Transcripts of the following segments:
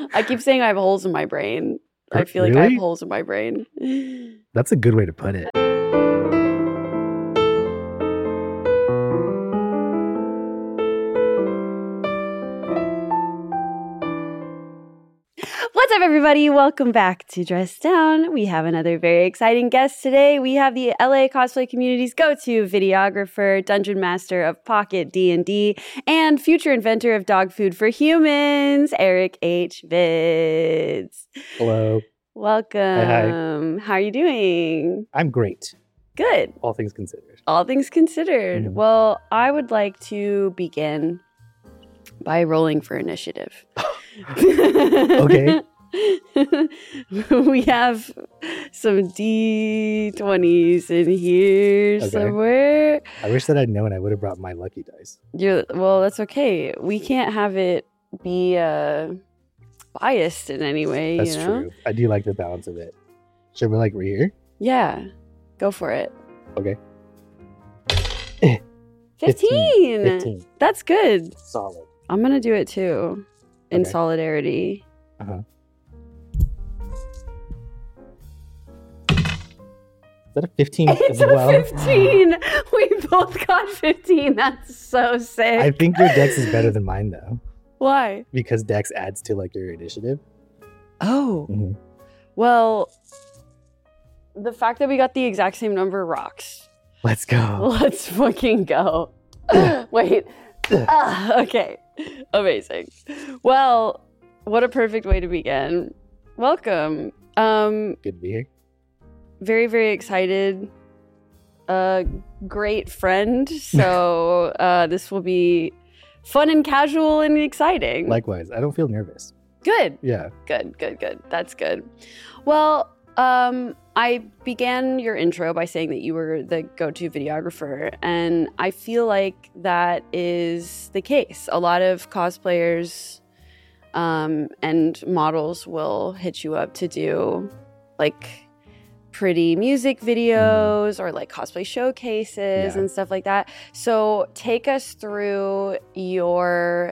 I keep saying I have holes in my brain. I feel like I have holes in my brain. That's a good way to put it. What's up, everybody? Welcome back to Dress Down. We have another very exciting guest today. We have the LA cosplay community's go-to videographer, dungeon master of Pocket D&D, and future inventor of dog food for humans, Eric H. Vids. Hello. Welcome. Hi. How are you doing? I'm great. Good. All things considered. All things considered. Mhm. Well, I would like to begin by rolling for initiative. Okay. We have some D20s in here somewhere. I wish that I'd known. I would have brought my lucky dice. Well, that's okay. We can't have it be biased in any way. That's you know? true. I do like the balance of it. Should we right here? Yeah. Go for it. Okay. 15. 15. That's good. Solid. I'm going to do it too. In Okay. solidarity. Uh-huh. Is that a 15 It's as well? a 15. We both got 15. That's so sick. I think your dex is better than mine though. Why? Because dex adds to like your initiative. Oh. Mhm. Well, the fact that we got the exact same number rocks. Let's go. Let's fucking go. Wait. Okay. Amazing. Well, what a perfect way to begin. Welcome. Good to be here. Very, very excited. Great friend. So this will be fun and casual and exciting. Likewise. I don't feel nervous. Good. Yeah. Good. That's good. Well, I began your intro by saying that you were the go-to videographer, and I feel like that is the case. A lot of cosplayers and models will hit you up to do like pretty music videos or like cosplay showcases Yeah. and stuff like that. So take us through your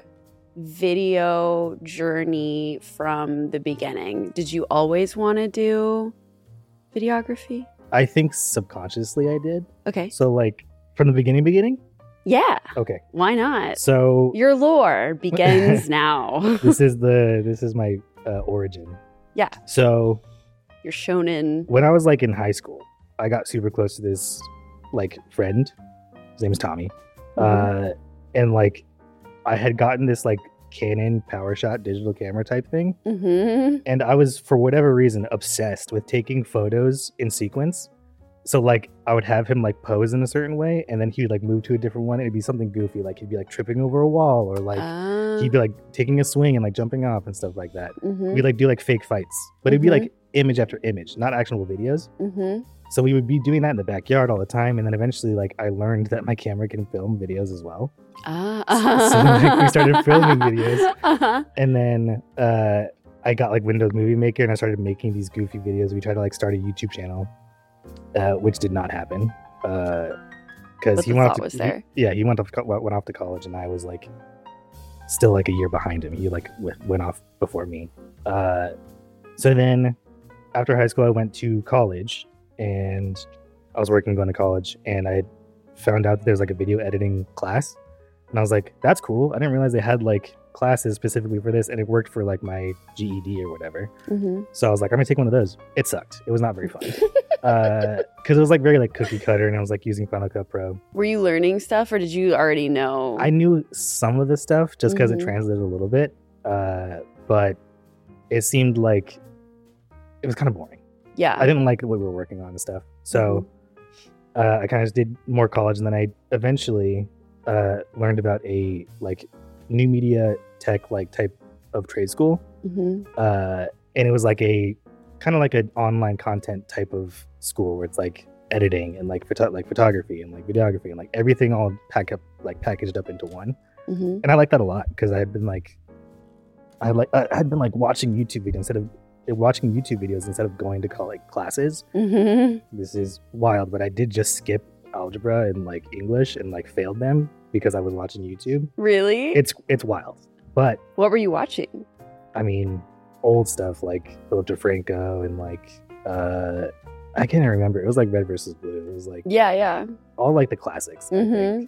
video journey from the beginning. Did you always want to do videography? I think subconsciously I did. Okay. So like from the beginning? Yeah. Okay. Why not? So Your lore begins now. this is my origin. Yeah. So You're shonen. when I was like in high school, I got super close to this like friend. His name is Tommy. And like I had gotten this like Canon PowerShot digital camera type thing. Mm-hmm. And I was, for whatever reason, obsessed with taking photos in sequence. So like I would have him like pose in a certain way, and then he would like move to a different one. It'd be something goofy, like he'd be like tripping over a wall, or like he'd be like taking a swing and like jumping off and stuff like that. Mm-hmm. We'd like do like fake fights, but it'd be like image after image, not actionable videos. Mm-hmm. So we would be doing that in the backyard all the time, and then eventually like I learned that my camera can film videos as well. So like, we started filming videos. And then I got like Windows Movie Maker, and I started making these goofy videos. We tried to like start a YouTube channel, which did not happen because he went off to he went off to college, and I was like still like a year behind him. He like went off before me. So then after high school, I went to college, and I was going to college, and I found out that there's like a video editing class. And I was like, that's cool. I didn't realize they had like classes specifically for this, and it worked for like my GED or whatever. Mm-hmm. So I was like, I'm gonna take one of those. It sucked. It was not very fun because it was like very like cookie cutter, and I was like using Final Cut Pro. Were you learning stuff, or did you already know? I knew some of the stuff just because it Mhm. translated a little bit, but it seemed like it was kind of boring. Yeah. I didn't like what we were working on and stuff. So I kind of just did more college, and then I eventually learned about a like new media tech like type of trade school. Mm-hmm. And it was like a kind of like an online content type of school where it's like editing and like photography and like videography and like everything all packaged up into one. Mm-hmm. And I like that a lot because I had been like watching YouTube videos instead of going to classes. Mm-hmm. This is wild, but I did just skip algebra and like English and like failed them because I was watching YouTube. Really? It's wild, but What were you watching? I mean, old stuff like Philip DeFranco and like I can't remember. It was like Red versus Blue. It was like yeah, all like the classics. I think.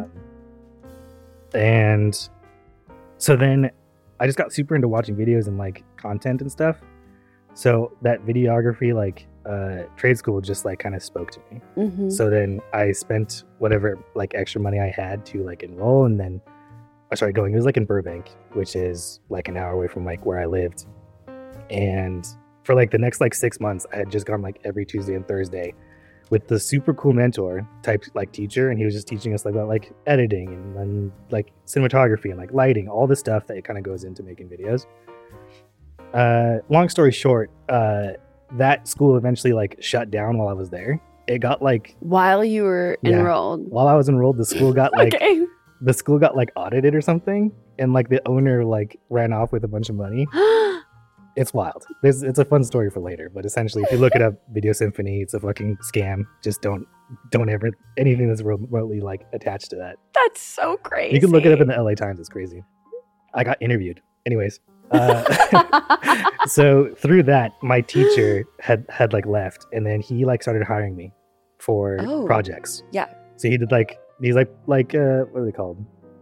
And so then I just got super into watching videos and like content and stuff. So that videography like trade school just like kind of spoke to me. So then I spent whatever like extra money I had to like enroll, and then I started going. It was like in Burbank, which is like an hour away from like where I lived. And for like the next like 6 months, I had just gone like every Tuesday and Thursday with the super cool mentor type like teacher, and he was just teaching us like about like editing and then like cinematography and like lighting, all the stuff that kind of goes into making videos. Long story short, that school eventually like shut down while I was there. It got like while you were enrolled. While I was enrolled, the school got like the school got like audited or something, and like the owner like ran off with a bunch of money. It's wild. It's a fun story for later, but essentially, if you look it up, Video Symphony, it's a fucking scam. Just don't ever anything that's remotely like attached to that. That's so crazy. You can look it up in the LA Times. It's crazy. I got interviewed. Anyways, so through that, my teacher had like left, and then he like started hiring me for projects. Yeah. So he did like these like what are they called?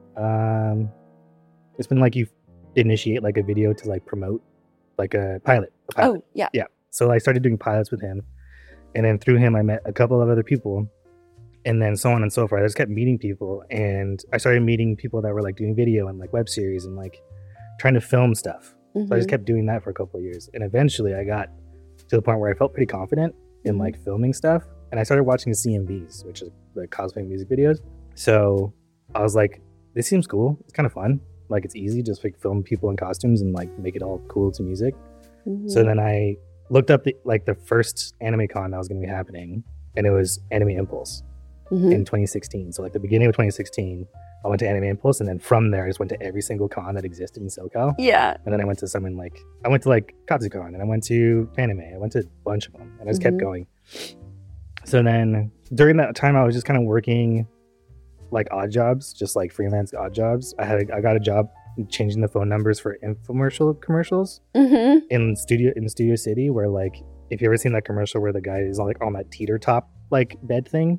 It's been like you initiate like a video to like promote. Like a pilot. Oh, yeah. Yeah. So I started doing pilots with him. And then through him, I met a couple of other people. And then so on and so forth. I just kept meeting people. And I started meeting people that were like doing video and like web series and like trying to film stuff. So I just kept doing that for a couple of years. And eventually I got to the point where I felt pretty confident in like filming stuff. And I started watching CMVs, which is like cosplay music videos. So I was like, this seems cool. It's kind of fun. Like it's easy, just like film people in costumes and like make it all cool to music. So then I looked up the first anime con that was going to be happening, and it was Anime Impulse in 2016. So like the beginning of 2016, I went to Anime Impulse, and then from there I just went to every single con that existed in SoCal. Yeah. And then I went to KatsuCon, and I went to Anime. I went to a bunch of them, and I just kept going. So then during that time, I was just kind of working like odd jobs, just like freelance odd jobs. I got a job changing the phone numbers for infomercial commercials in Studio City, where like if you ever seen that commercial where the guy is like on that teeter top like bed thing.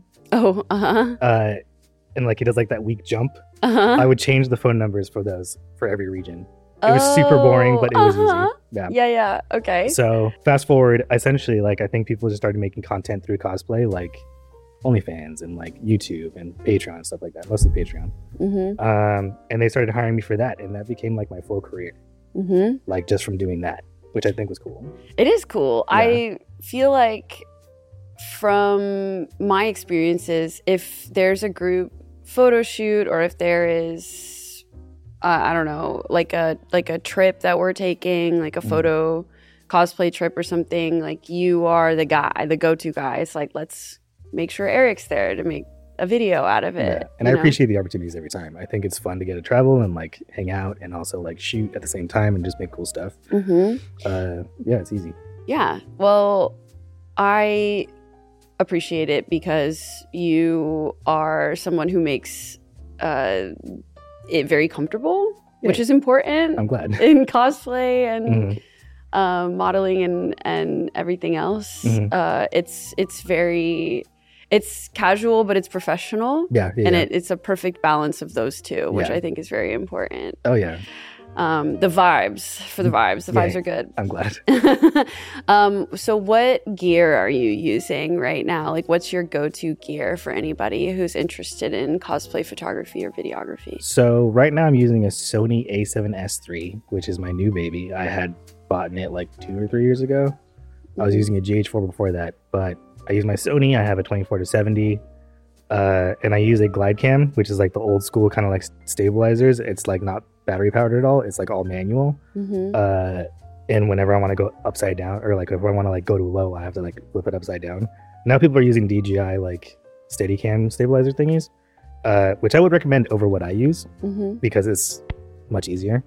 And like he does like that weak jump. I would change the phone numbers for those for every region. It was super boring, but it was easy. Yeah. Okay. So fast forward, essentially, like I think people just started making content through cosplay, like OnlyFans and like YouTube and Patreon and stuff like that, mostly Patreon. And they started hiring me for that, and that became like my full career, like just from doing that, which I think was cool. It is cool. Yeah. I feel like from my experiences, if there's a group photo shoot or if there is, I don't know, like a trip that we're taking, like a photo cosplay trip or something, like you are the guy, the go-to guy. It's like, let's make sure Eric's there to make a video out of it. Yeah. And I appreciate the opportunities every time. I think it's fun to get to travel and like hang out and also like shoot at the same time and just make cool stuff. Yeah, it's easy. Yeah. Well, I appreciate it because you are someone who makes it very comfortable, which is important. I'm glad. In cosplay and modeling and everything else. It's casual, but it's professional. Yeah. And it's a perfect balance of those two, which I think is very important. Oh, yeah. The vibes are good. I'm glad. So what gear are you using right now? Like, what's your go-to gear for anybody who's interested in cosplay photography or videography? So right now I'm using a Sony a7S III, which is my new baby. I had bought it like 2 or 3 years ago. I was using a GH4 before that, but I use my Sony. I have a 24-70, and I use a GlideCam, which is like the old school kind of like stabilizers. It's like not battery powered at all. It's like all manual. And whenever I want to go upside down, or like if I want to like go to low, I have to like flip it upside down. Now people are using DJI like Steadicam stabilizer thingies, which I would recommend over what I use because it's much easier.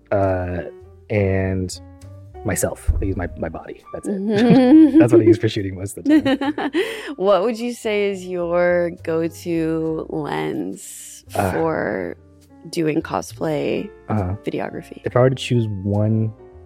And myself, I use my body. That's it. That's what I use for shooting most of the time. What would you say is your go-to lens for doing cosplay videography? If I were to choose one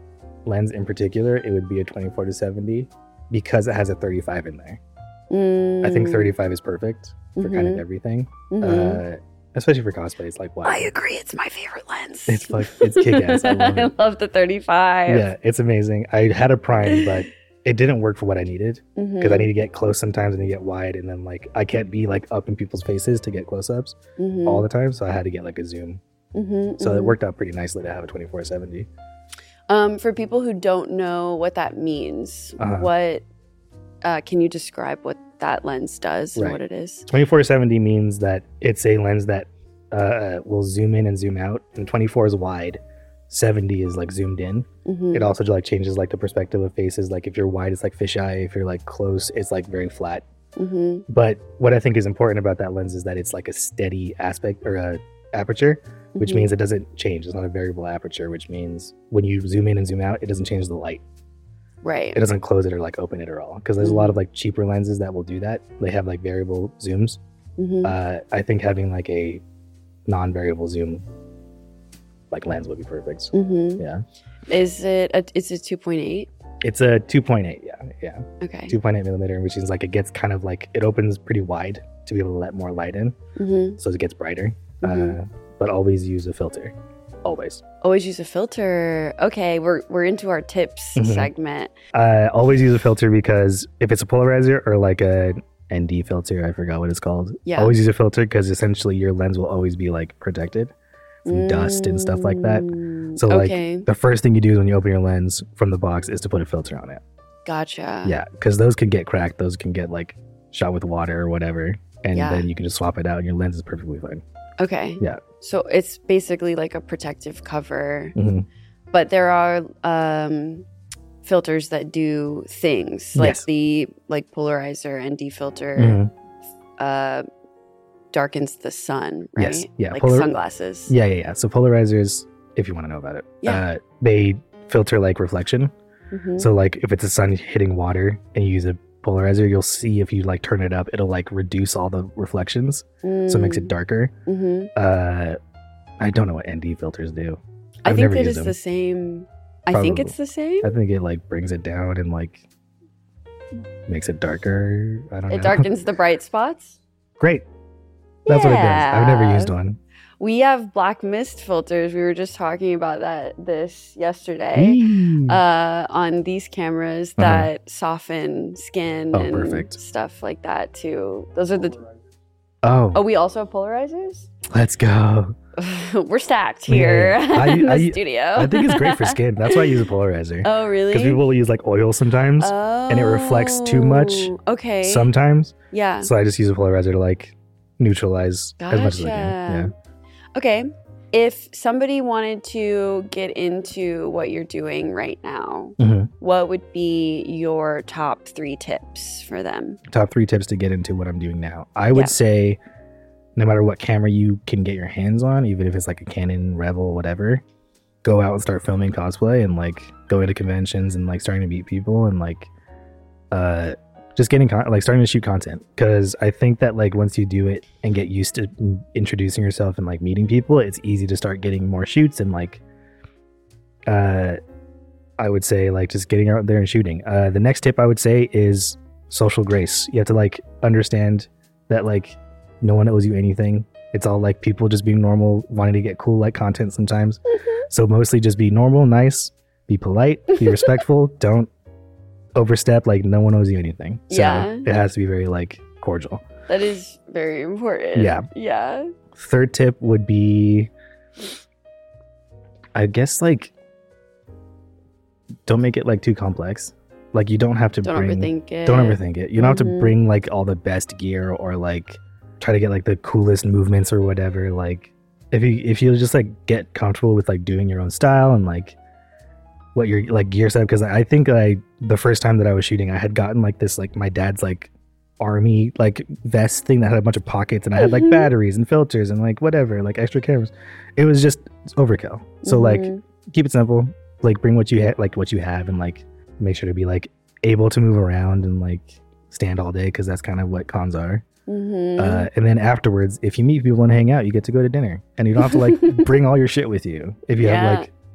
lens in particular, it would be a 24-70 because it has a 35 in there. I think 35 is perfect for kind of everything. Especially for cosplay. It's like, wow. I agree. It's my favorite lens. It's kick-ass. I love it. I love the 35. Yeah, it's amazing. I had a prime, but it didn't work for what I needed because I need to get close sometimes and get wide, and then like I can't be like up in people's faces to get close-ups all the time, so I had to get like a zoom. So it worked out pretty nicely to have a 24-70. For people who don't know what that means, what can you describe what that lens does and what it is? 24-70 means that it's a lens that will zoom in and zoom out, and 24 is wide, 70 is like zoomed in. It also like changes like the perspective of faces. Like if you're wide, it's like fisheye. If you're like close, it's like very flat. But what I think is important about that lens is that it's like a steady aspect or a aperture, which means it doesn't change. It's not a variable aperture, which means when you zoom in and zoom out, it doesn't change the light. Right. It doesn't close it or like open it at all. Because there's a lot of like cheaper lenses that will do that. They have like variable zooms. I think having like a non-variable zoom like lens would be perfect. Yeah. Is it 2.8? It's a 2.8. Yeah. Okay. 2.8 millimeter, which is like it gets kind of like it opens pretty wide to be able to let more light in, so it gets brighter. But always use a filter. Always use a filter. Okay, we're into our tips segment. Always use a filter because if it's a polarizer or like a ND filter, I forgot what it's called. Yeah. Always use a filter because essentially your lens will always be like protected from dust and stuff like that. So like the first thing you do when you open your lens from the box is to put a filter on it. Gotcha. Yeah, because those can get cracked. Those can get like shot with water or whatever, and then you can just swap it out and your lens is perfectly fine. Okay. Yeah. So it's basically like a protective cover, but there are filters that do things like the polarizer ND filter darkens the sun, right? Yes. Yeah. Like sunglasses. Yeah. So polarizers, if you want to know about it, they filter like reflection. So like if it's a sun hitting water and you use a polarizer, you'll see if you like turn it up, it'll like reduce all the reflections, so it makes it darker. I don't know what ND filters do. I think that it's the same. Probably. I think it's the same. I think it like brings it down and like makes it darker. I don't know. It darkens the bright spots. Great. That's what it does. I've never used one. We have black mist filters. We were just talking about this yesterday on these cameras that soften skin and stuff like that too. Those are the... Oh, we also have polarizers? Let's go. We're stacked here in the studio. I think it's great for skin. That's why I use a polarizer. Oh, really? Because people will use like oil sometimes and it reflects too much. Okay. Sometimes. Yeah. So I just use a polarizer to like neutralize as much as I can. Yeah. Okay. If somebody wanted to get into what you're doing right now, what would be your top 3 tips for them? Top 3 tips to get into what I'm doing now. I would say no matter what camera you can get your hands on, even if it's like a Canon, Rebel, whatever, go out and start filming cosplay and like go into conventions and like starting to meet people and like just getting starting to shoot content, because I think that like once you do it and get used to introducing yourself and like meeting people, it's easy to start getting more shoots and like I would say like just getting out there and shooting. The next tip I would say is social grace. You have to like understand that like no one owes you anything. It's all like people just being normal, wanting to get cool like content sometimes. So mostly just be normal, nice, be polite, be respectful, don't overstep. Like no one owes you anything, so it has to be very like cordial. That is very important. Yeah. Third tip would be, I guess, like don't make it like too complex. Like you don't have to overthink it. Don't overthink it. You don't have to bring like all the best gear or like try to get like the coolest movements or whatever. Like if you just like get comfortable with like doing your own style and like what your like gear set, because I think the first time that I was shooting, I had gotten like this like my dad's like army like vest thing that had a bunch of pockets, and I had like batteries and filters and like whatever, like extra cameras. It was just overkill. So like keep it simple, like bring what you have and like make sure to be like able to move around and like stand all day, because that's kind of what cons are. And then afterwards, if you meet people and hang out, you get to go to dinner and you don't have to like bring all your shit with you. If you have like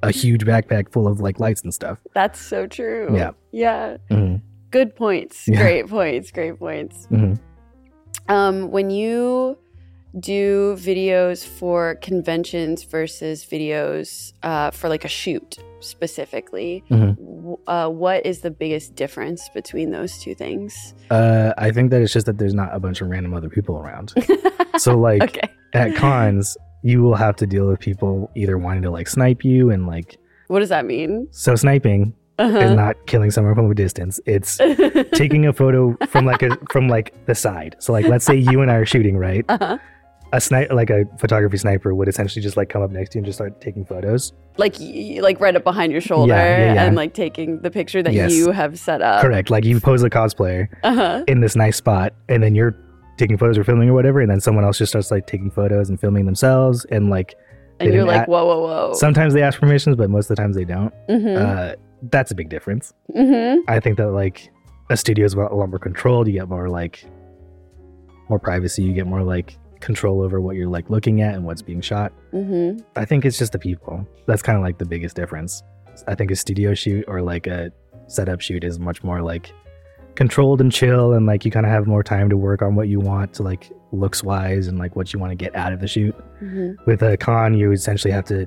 a huge backpack full of like lights and stuff. That's so true. Yeah. Yeah. Mm-hmm. Good points. Yeah. Great points. Great points. Mm-hmm. When you do videos for conventions versus videos for like a shoot specifically, what is the biggest difference between those two things? I think that it's just that there's not a bunch of random other people around. So like Okay. at cons, you will have to deal with people either wanting to like snipe you and like. What does that mean? So sniping is not killing someone from a distance. It's taking a photo from the side. So like let's say you and I are shooting, right? A photography sniper would essentially just like come up next to you and just start taking photos. Like right up behind your shoulder and like taking the picture that you have set up. Correct. Like you pose a cosplayer in this nice spot and then you're taking photos or filming or whatever, and then someone else just starts like taking photos and filming themselves and like. And you're like, whoa. Sometimes they ask permissions, but most of the times they don't. That's a big difference. I think that like a studio is a lot more controlled. You get more like more privacy. You get more like control over what you're like looking at and what's being shot. I think it's just the people. That's kind of like the biggest difference. I think a studio shoot or like a setup shoot is much more like controlled and chill, and like you kind of have more time to work on what you want to like looks wise and like what you want to get out of the shoot. With a con, you essentially have to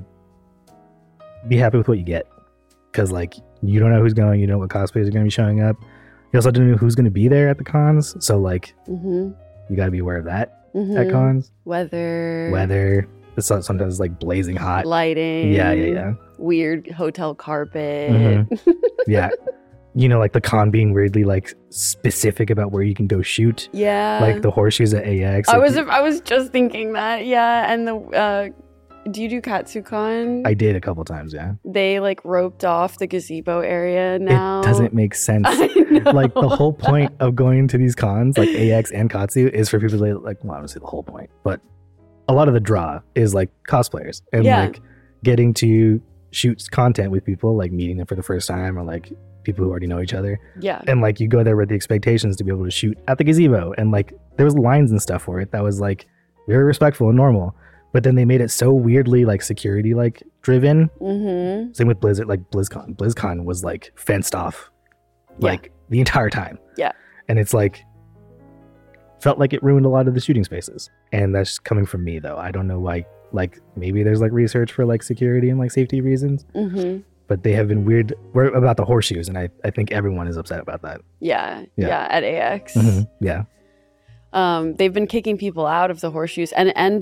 be happy with what you get, because like you don't know who's going, you know what cosplayers are going to be showing up. You also don't know who's going to be there at the cons, so like you got to be aware of that at cons. Weather. It's sometimes like blazing hot. Lighting. Yeah. Weird hotel carpet. Yeah. You know, like the con being weirdly like specific about where you can go shoot. Yeah. Like the horseshoes at AX. I was just thinking that. Yeah. And the do you do KatsuCon? I did a couple times, yeah. They like roped off the gazebo area now. It doesn't make sense. I know. Like the whole point of going to these cons, like AX and Katsu, is for people to like, well, I don't say the whole point, but a lot of the draw is like cosplayers and like getting to shoot content with people, like meeting them for the first time or like people who already know each other. Yeah. And like you go there with the expectations to be able to shoot at the gazebo, and like there was lines and stuff for it that was like very respectful and normal. But then they made it so weirdly like security like driven. Same with Blizzard, like BlizzCon. BlizzCon was like fenced off like the entire time. Yeah. And it's like felt like it ruined a lot of the shooting spaces. And that's coming from me though. I don't know why. Like maybe there's like research for like security and like safety reasons. But they have been weird about the horseshoes, and I think everyone is upset about that. Yeah. At AX. Yeah. They've been kicking people out of the horseshoes and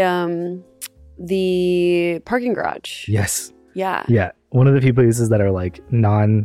the parking garage. Yes. Yeah. One of the few places that are like non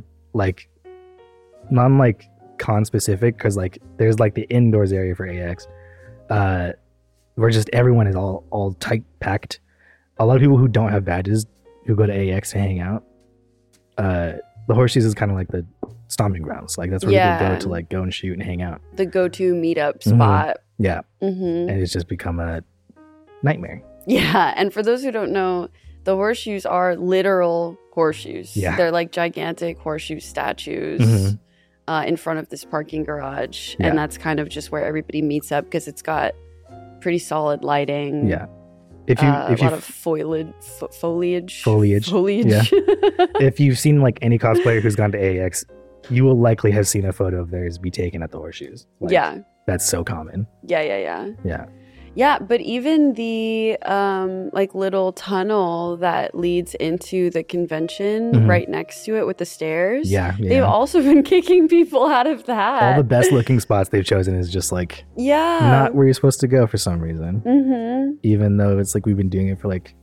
con specific, because like there's like the indoors area for AX, where just everyone is all tight packed. A lot of people who don't have badges who go to AX to hang out. The horseshoes is kind of like the stomping grounds. Like that's where people go to like go and shoot and hang out. The go-to meetup spot. Yeah. And it's just become a nightmare. Yeah. And for those who don't know, the horseshoes are literal horseshoes. Yeah. They're like gigantic horseshoe statues in front of this parking garage. Yeah. And that's kind of just where everybody meets up because it's got pretty solid lighting. Yeah. A lot of foliage. Yeah. If you've seen like any cosplayer who's gone to AX, you will likely have seen a photo of theirs be taken at the horseshoes. Like, that's so common. Yeah, but even the like little tunnel that leads into the convention right next to it with the stairs. Yeah. They've also been kicking people out of that. All the best looking spots they've chosen is just like not where you're supposed to go for some reason. Even though it's like we've been doing it for like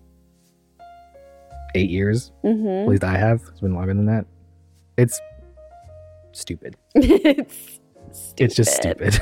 8 years. At least I have. It's been longer than that. It's stupid. It's just stupid.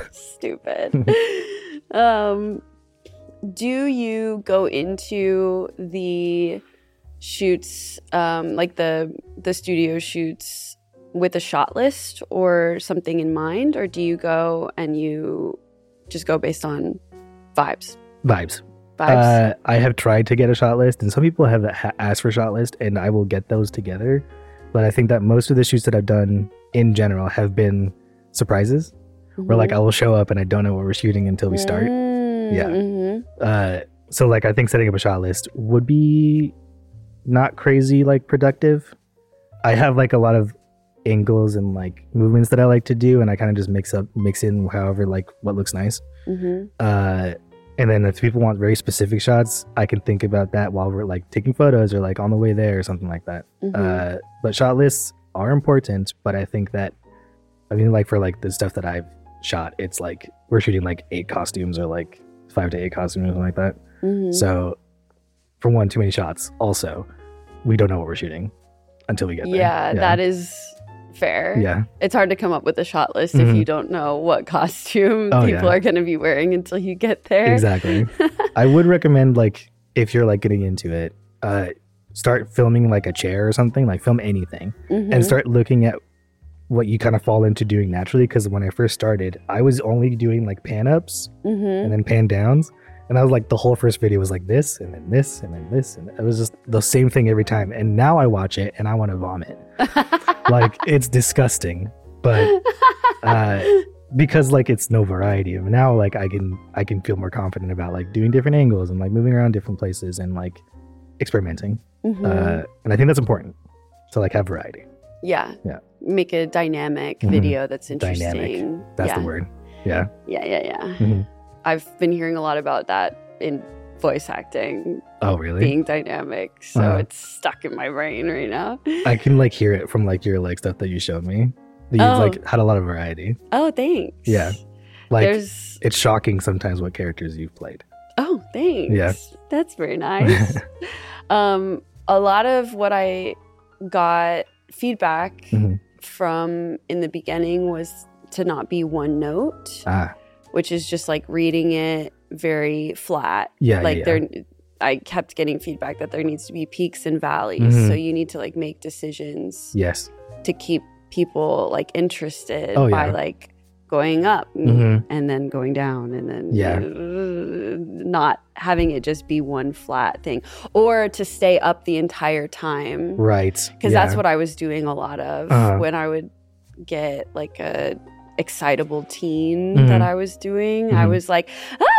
Do you go into the shoots, like the studio shoots, with a shot list or something in mind, or do you go and you just go based on vibes? I have tried to get a shot list, and some people have asked for a shot list, and I will get those together. But I think that most of the shoots that I've done in general have been surprises, where like I will show up and I don't know what we're shooting until we start. So like I think setting up a shot list would be not crazy like productive. I have like a lot of angles and like movements that I like to do, and I kind of just mix in however like what looks nice. And then if people want very specific shots, I can think about that while we're like taking photos or like on the way there or something like that. But shot lists are important, but I think that, I mean, like for like the stuff that I've shot, it's like we're shooting like 8 costumes or like 5 to 8 costumes or something like that. So for one, too many shots. Also, we don't know what we're shooting until we get there. Yeah, that is fair. Yeah. It's hard to come up with a shot list if you don't know what costume people are going to be wearing until you get there. Exactly. I would recommend, like, if you're like getting into it, start filming like a chair or something, like film anything and start looking at what you kind of fall into doing naturally. Because when I first started, I was only doing like pan ups and then pan downs. And I was like, the whole first video was like this, and then this, and then this. And it was just the same thing every time. And now I watch it and I want to vomit. Like, it's disgusting. But because like it's no variety. And now like I can feel more confident about like doing different angles and like moving around different places and like experimenting. And I think that's important to like have variety. Yeah. Make a dynamic video that's interesting. Dynamic. That's the word. Yeah. I've been hearing a lot about that in voice acting. Oh, really? Being dynamic. So it's stuck in my brain right now. I can like hear it from like your like stuff that you showed me. That you've like had a lot of variety. Oh, thanks. Yeah. Like it's shocking sometimes what characters you've played. Oh, thanks. Yeah. That's very nice. A lot of what I got feedback from in the beginning was to not be one note. Which is just like reading it very flat. I kept getting feedback that there needs to be peaks and valleys. So you need to like make decisions to keep people like interested by like going up and then going down and then not having it just be one flat thing, or to stay up the entire time. Right. Because that's what I was doing a lot of when I would get like a excitable teen that I was doing. I was like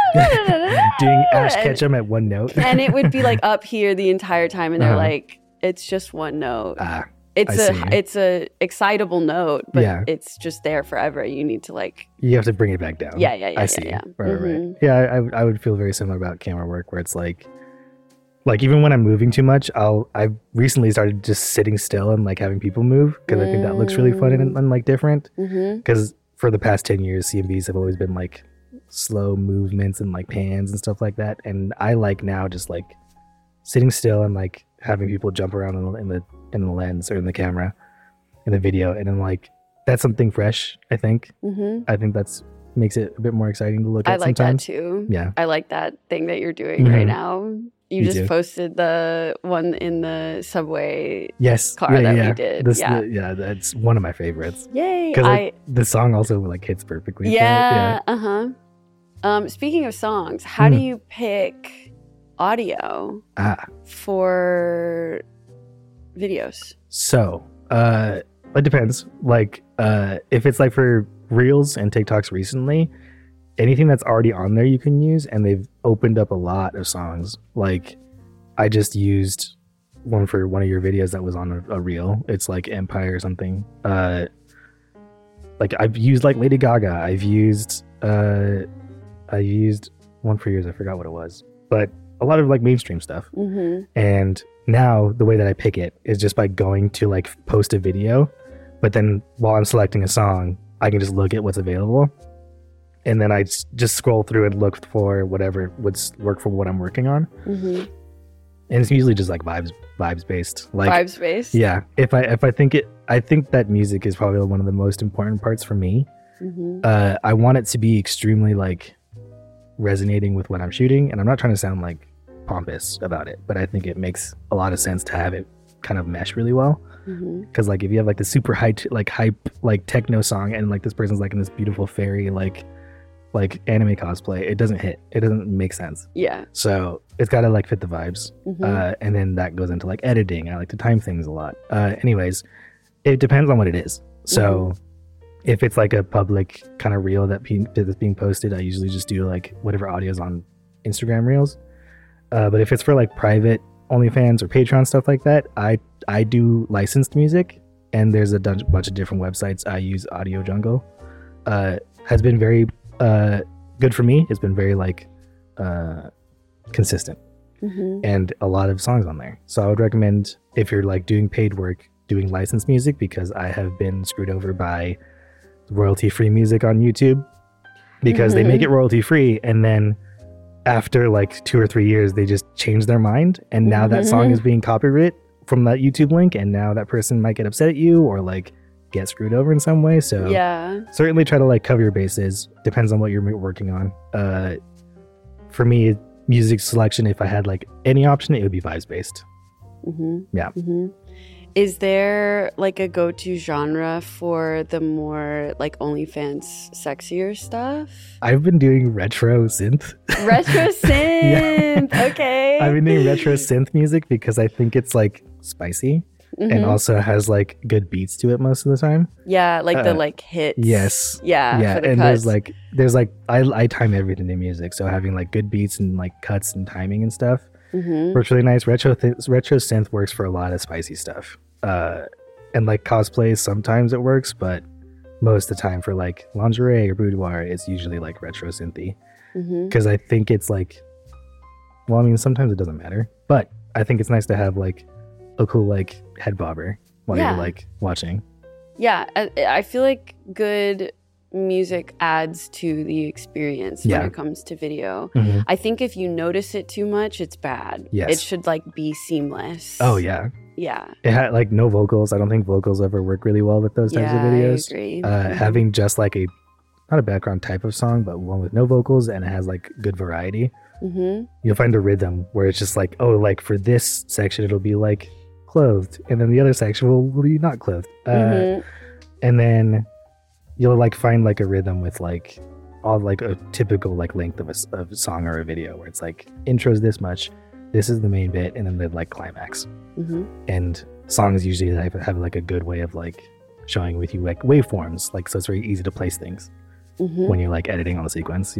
doing Ash Ketchum at one note. And it would be like up here the entire time, and they're like, it's just one note. It's a excitable note, but it's just there forever. You need to like, you have to bring it back down. I see. Right. Yeah, I would feel very similar about camera work, where it's like even when I'm moving too much, I've recently started just sitting still and like having people move, because I think that looks really fun and like different. Because for the past 10 years, CMVs have always been like slow movements and like pans and stuff like that. And I like now just like sitting still and like having people jump around in the lens or in the camera in the video. And then like, that's something fresh, I think. I think that's makes it a bit more exciting to look at sometimes. I like that too. Yeah. I like that thing that you're doing right now. You just posted the one in the subway car that we did. That's one of my favorites. Yay! Because the song also like hits perfectly. Speaking of songs, how do you pick audio for videos? So it depends. Like if it's like for Reels and TikToks recently, anything that's already on there you can use, and they've opened up a lot of songs. Like I just used one for one of your videos that was on a reel. It's like Empire or something. Like I've used like Lady Gaga. I used one for yours. I forgot what it was, but a lot of like mainstream stuff. And now the way that I pick it is just by going to like post a video, but then while I'm selecting a song, I can just look at what's available. And then I just scroll through and look for whatever would work for what I'm working on. And it's usually just like vibes based. Like vibes based? Yeah. If I think I think that music is probably one of the most important parts for me. I want it to be extremely like resonating with what I'm shooting. And I'm not trying to sound like pompous about it, but I think it makes a lot of sense to have it kind of mesh really well. Because like if you have like the super hype like techno song, and like this person's like in this beautiful fairy like anime cosplay, it doesn't hit. It doesn't make sense. Yeah. So it's got to like fit the vibes. And then that goes into like editing. I like to time things a lot. Anyways, it depends on what it is. So if it's like a public kind of reel that's being posted, I usually just do like whatever audio is on Instagram Reels. But if it's for like private OnlyFans or Patreon, stuff like that, I do licensed music, and there's a bunch of different websites. I use Audio Jungle. Has been very good for me. It's been very like consistent, and a lot of songs on there. So I would recommend, if you're like doing paid work, doing licensed music, because I have been screwed over by royalty-free music on YouTube, because they make it royalty-free, and then after like 2 or 3 years they just change their mind, and now that song is being copyrighted from that YouTube link, and now that person might get upset at you or like get screwed over in some way. So certainly try to like cover your bases. Depends on what you're working on. For me, music selection, if I had like any option, it would be vibes based. Is there like a go-to genre for the more like OnlyFans sexier stuff? I've been doing retro synth. Retro synth. Okay. I've been doing retro synth music because I think it's like spicy and also has like good beats to it most of the time. Yeah, like the like hits. Yes. Yeah. For the and cuts. there's like I time everything in music, so having like good beats and like cuts and timing and stuff works really nice. Retro synth works for a lot of spicy stuff. And like cosplay, sometimes it works, but most of the time for like lingerie or boudoir, it's usually like retro synthy. Because I think it's like, well, I mean, sometimes it doesn't matter, but I think it's nice to have like a cool like head bobber while you're like watching. Yeah, I feel like good music adds to the experience when it comes to video. I think if you notice it too much, it's bad. It should like be seamless. Oh yeah. Yeah. It had like no vocals. I don't think vocals ever work really well with those types of videos. I agree. Having just like not a background type of song, but one with no vocals, and it has like good variety. You'll find a rhythm where it's just like, oh, like for this section it'll be like clothed, and then the other section will be not clothed. And then you'll like find like a rhythm with like all like a typical like length of a song or a video, where it's like intros this much, this is the main bit, and then the like climax. And songs usually have like a good way of like showing with you like waveforms, like, so it's very easy to place things when you're like editing on the sequence.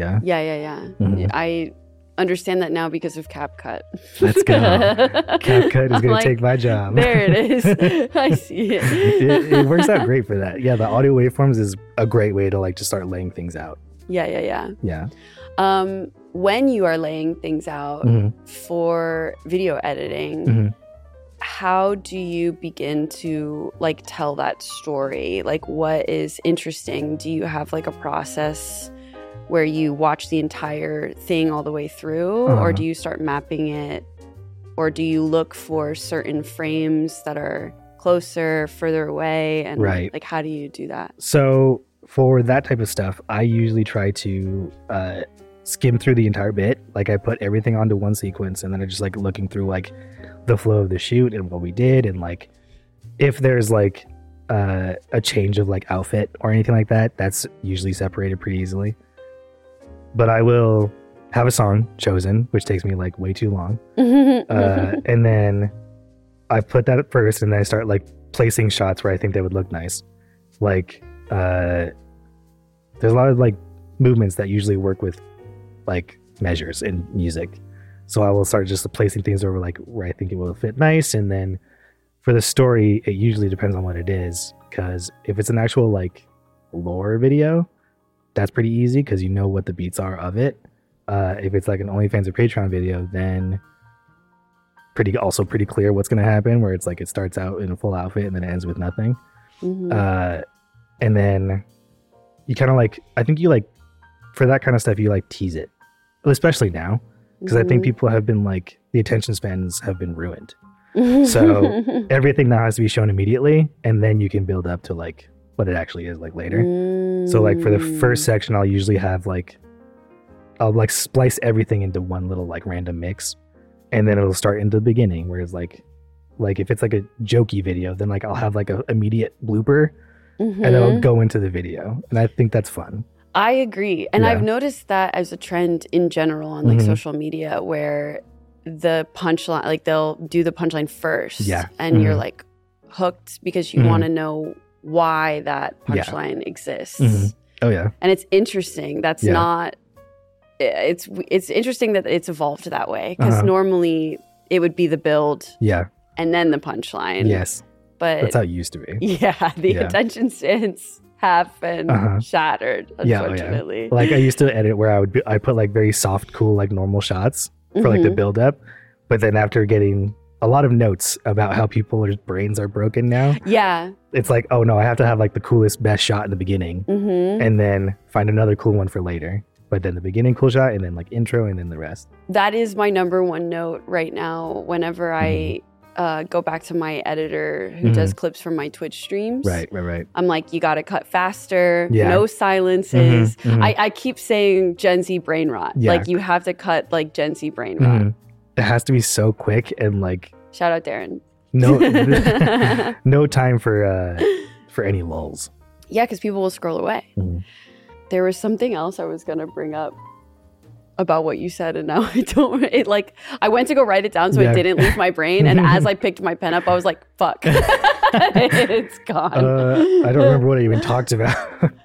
I understand that now because of CapCut. Let's go. CapCut is going to take my job. There it is. I see it. It works out great for that. Yeah, the audio waveforms is a great way to like just start laying things out. Yeah. When you are laying things out for video editing, how do you begin to like tell that story? Like, what is interesting? Do you have like a process where you watch the entire thing all the way through, or do you start mapping it, or do you look for certain frames that are closer, further away, and like how do you do that? So for that type of stuff, I usually try to skim through the entire bit. Like, I put everything onto one sequence, and then I just like looking through like the flow of the shoot and what we did, and like if there's like a change of like outfit or anything like that, that's usually separated pretty easily. But I will have a song chosen, which takes me like way too long, and then I put that at first, and then I start like placing shots where I think they would look nice. Like there's a lot of like movements that usually work with like measures in music, so I will start just placing things over like where I think it will fit nice. And then for the story, it usually depends on what it is, because if it's an actual like lore video, that's pretty easy because you know what the beats are of it. If it's like an OnlyFans or Patreon video, then pretty clear what's going to happen, where it's like it starts out in a full outfit and then it ends with nothing. And then you kind of like, I think you like, for that kind of stuff, you like tease it, especially now, because I think people have been like, the attention spans have been ruined. So everything now has to be shown immediately, and then you can build up to like what it actually is like later. So like for the first section, I'll usually have like, I'll like splice everything into one little like random mix, and then it'll start in the beginning, whereas like if it's like a jokey video, then like I'll have like a immediate blooper, and then I'll go into the video, and I think that's fun. I agree. And I've noticed that as a trend in general on like social media, where the punchline, like they'll do the punchline first, and you're like hooked because you want to know why that punchline exists. Oh yeah. And it's interesting. That's not, it's interesting that it's evolved that way, because normally it would be the build Yeah. and then the punchline. Yes. But That's how it used to be. yeah, the attention spans have been shattered, unfortunately. Like I used to edit where I put like very soft, cool, like normal shots for like the build up. But then after getting a lot of notes about how people's brains are broken now. Yeah. It's like, oh no, I have to have like the coolest, best shot in the beginning and then find another cool one for later. But then the beginning cool shot and then like intro and then the rest. That is my number one note right now whenever I go back to my editor who does clips from my Twitch streams. Right. I'm like, you got to cut faster, no silences. I keep saying Gen Z brain rot. Yeah. Like you have to cut like Gen Z brain rot. It has to be so quick and like shout out Darren. No time for any lulls. Yeah, because people will scroll away. There was something else I was gonna bring up about what you said, and now I don't. It like I went to go write it down so it didn't leave my brain, and as I picked my pen up, I was like, "Fuck, it's gone." I don't remember what I even talked about.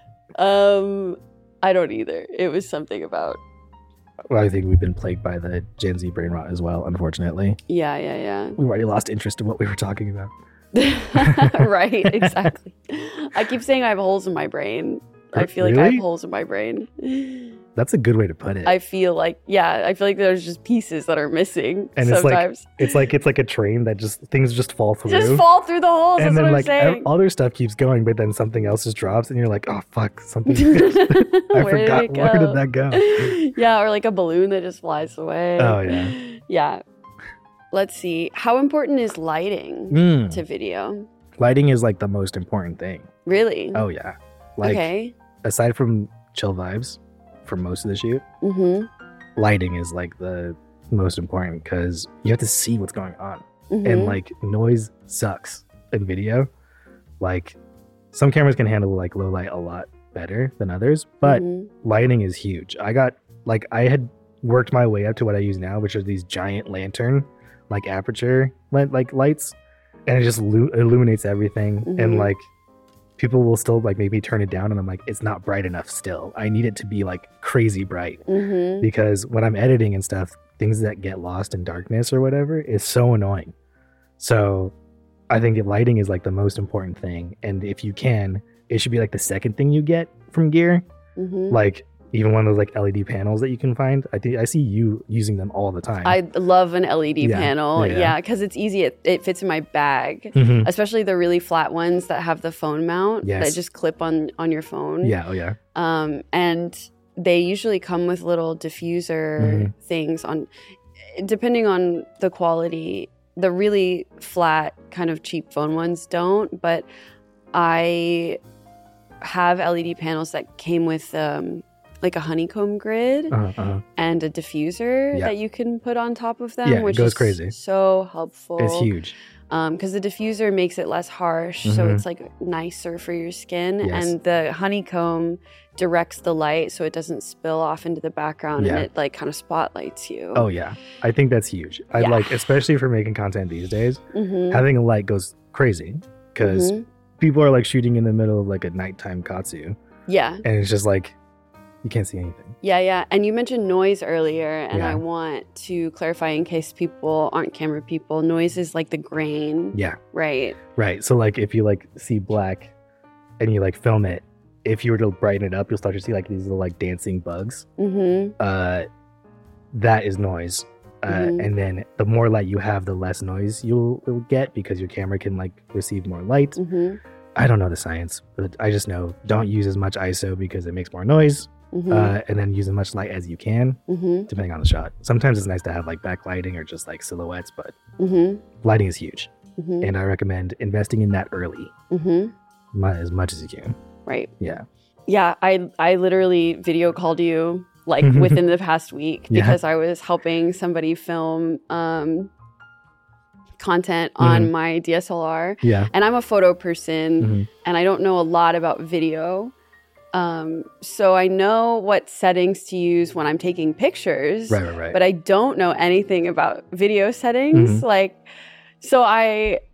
I don't either. It was something about. Well, I think we've been plagued by the Gen Z brain rot as well, unfortunately. Yeah. We've already lost interest in what we were talking about. Right, exactly. I keep saying I have holes in my brain. I feel like I have holes in my brain. That's a good way to put it. I feel like there's just pieces that are missing and sometimes. It's like a train that things just fall through. Just fall through the holes, and that's then what like I'm saying. other stuff keeps going, but then something else just drops and you're like, oh fuck, something I forgot. Where did that go? Yeah, or like a balloon that just flies away. Oh yeah. Yeah. Let's see. How important is lighting to video? Lighting is like the most important thing. Really? Oh yeah. Like aside from chill vibes for most of the shoot, lighting is like the most important because you have to see what's going on. And like noise sucks in video. Like some cameras can handle like low light a lot better than others, but lighting is huge. I had worked my way up to what I use now, which are these giant lantern like aperture like lights, and it just illuminates everything. And like people will still like maybe turn it down and I'm like, it's not bright enough still. I need it to be like crazy bright because when I'm editing and stuff, things that get lost in darkness or whatever is so annoying. So I think lighting is like the most important thing. And if you can, it should be like the second thing you get from gear. Like even one of those like LED panels that you can find. I see you using them all the time. I love an LED panel. Yeah, because it's easy. It fits in my bag, especially the really flat ones that have the phone mount that just clip on your phone. Yeah, oh yeah. And they usually come with little diffuser things depending on the quality. The really flat kind of cheap phone ones don't, but I have LED panels that came with like a honeycomb grid and a diffuser that you can put on top of them, which goes is crazy. So helpful. It's huge. Because the diffuser makes it less harsh, so it's like nicer for your skin. And the honeycomb directs the light so it doesn't spill off into the background and it like kind of spotlights you. Oh yeah, I think that's huge. I like, especially for making content these days, having a light goes crazy because people are like shooting in the middle of like a nighttime katsu. Yeah. And it's just like, you can't see anything. Yeah. And you mentioned noise earlier, and I want to clarify in case people aren't camera people, noise is like the grain. Yeah. Right. So like if you like see black and you like film it, if you were to brighten it up, you'll start to see like these little like dancing bugs. That is noise. And then the more light you have, the less noise you'll get because your camera can like receive more light. I don't know the science, but I just know don't use as much ISO because it makes more noise. And then use as much light as you can, depending on the shot. Sometimes it's nice to have like backlighting or just like silhouettes, but lighting is huge. And I recommend investing in that early, as much as you can. Right. Yeah. Yeah. I literally video called you like within the past week because I was helping somebody film content on my DSLR. Yeah. And I'm a photo person and I don't know a lot about video. So I know what settings to use when I'm taking pictures, right. But I don't know anything about video settings. So I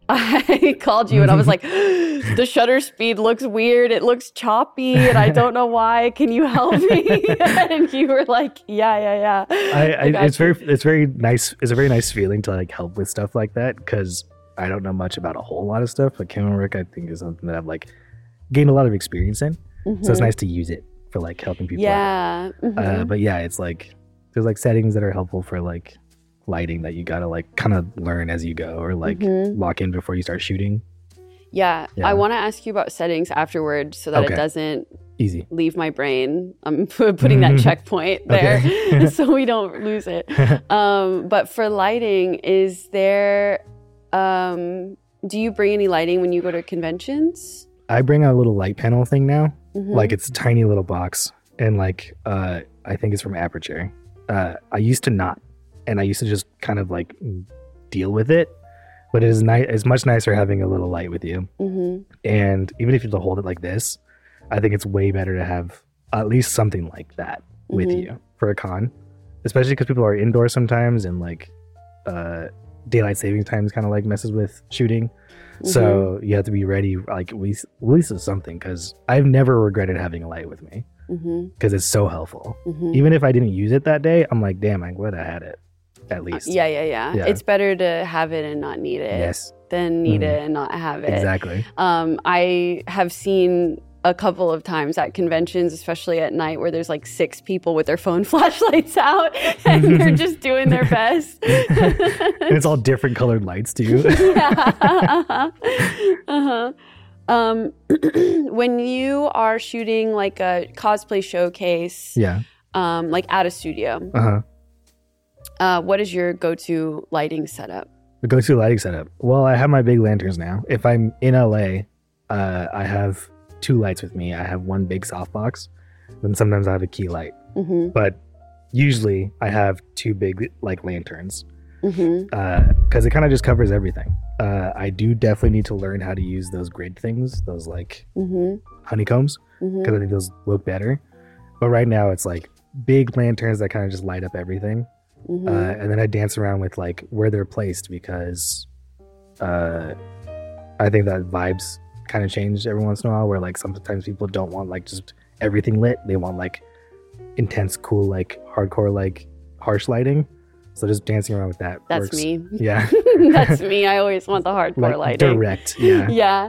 I called you and I was like, the shutter speed looks weird. It looks choppy and I don't know why. Can you help me? And you were like, yeah. It's very nice. It's a very nice feeling to like help with stuff like that because I don't know much about a whole lot of stuff, but camera work I think is something that I've like gained a lot of experience in. So it's nice to use it for like helping people out. But yeah, it's like there's like settings that are helpful for like lighting that you gotta like kind of learn as you go or like lock in before you start shooting. Yeah. I want to ask you about settings afterwards so that it doesn't leave my brain. I'm putting that checkpoint there so we don't lose it. But for lighting, is there do you bring any lighting when you go to conventions? I bring a little light panel thing now. Like it's a tiny little box and like I think it's from Aperture. I used to not. And I used to just kind of like deal with it, but it is nice. It's much nicer having a little light with you. And even if you hold it like this, I think it's way better to have at least something like that with you for a con, especially because people are indoors sometimes and like daylight saving times kind of like messes with shooting. So you have to be ready, like at least with something, because I've never regretted having a light with me because it's so helpful. Even if I didn't use it that day, I'm like, damn, I'm glad I had it. At least. Yeah. It's better to have it and not need it than need it and not have it. Exactly. I have seen a couple of times at conventions, especially at night, where there's like 6 people with their phone flashlights out and they're just doing their best. And it's all different colored lights too. When you are shooting like a cosplay showcase, like at a studio, what is your go-to lighting setup? The go-to lighting setup? Well, I have my big lanterns now. If I'm in LA, I have 2 lights with me. I have one big softbox, then sometimes I have a key light. But usually I have 2 big like lanterns because it kind of just covers everything. I do definitely need to learn how to use those grid things, those like honeycombs, because I think those look better. But right now it's like big lanterns that kind of just light up everything. And then I dance around with like where they're placed because I think that vibes kind of change every once in a while, where like sometimes people don't want like just everything lit. They want like intense, cool, like hardcore, like harsh lighting. So just dancing around with that. That's works. Me. Yeah. That's me. I always want the hardcore like lighting. Direct. Yeah.